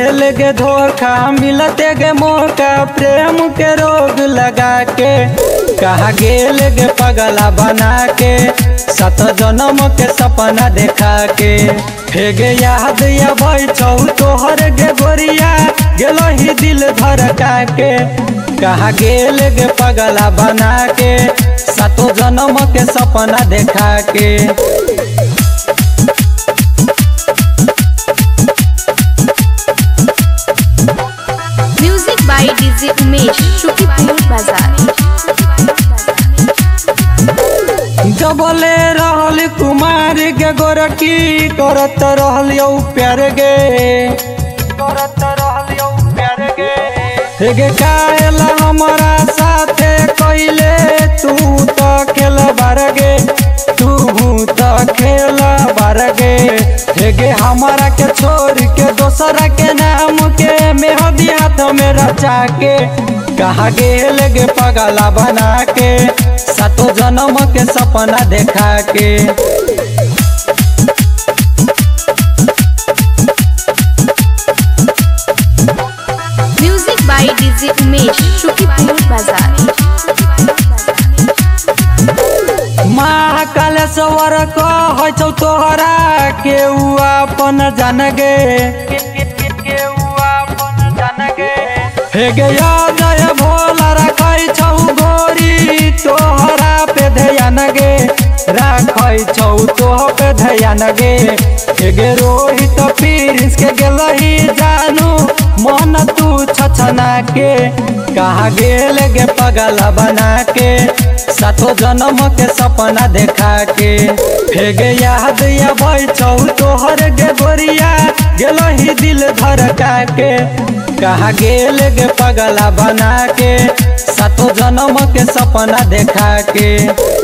गेल गे धोखा मिलते गे मौका प्रेम के रोग लगा के कहा गेल गे पगला बना के 7 जन्म के सपना देखा के फेगे याद अबै छौ तोहर गे गोरिया गेलो ही दिल धड़का के कहा गेल गे पगला बना के 7 जन्म के सपना देखा के। Music by DJ Umesh Shukipur बाजार। जबले रहल कुमार गे गोरकी करत रहल यौ प्यार गे गे कायला हमारा साथे कइले तू तो खेल बार गे तू तो खेल बार गे गे हमारा के छोड़ के दोसरा के नाम के मेहंदी हाथ में रचा के कहा गेल गे पगला बना के 7 जन्म के सपना देखा के। Music by DJ Umesh Shukipur बाजार। महाकालेश्वर कहै छौ तोहरा के अपन जान गे हे गे जय भोला रखै छौ गोरी तोहरा पे ध्यान गे रखै छौ तोह पे ध्यान गे हे गे रोहित प्रिंस के गेलही जानू मन तू छछना के कहा गेल गे पगला बना के 7 जन्म के सपना देखा के फेगे याद अबै छौ तोहर गे गोरिया गेलो ही दिल धड़का के कहा गेल गे पगला बना के 7 जन्म के सपना देखा के।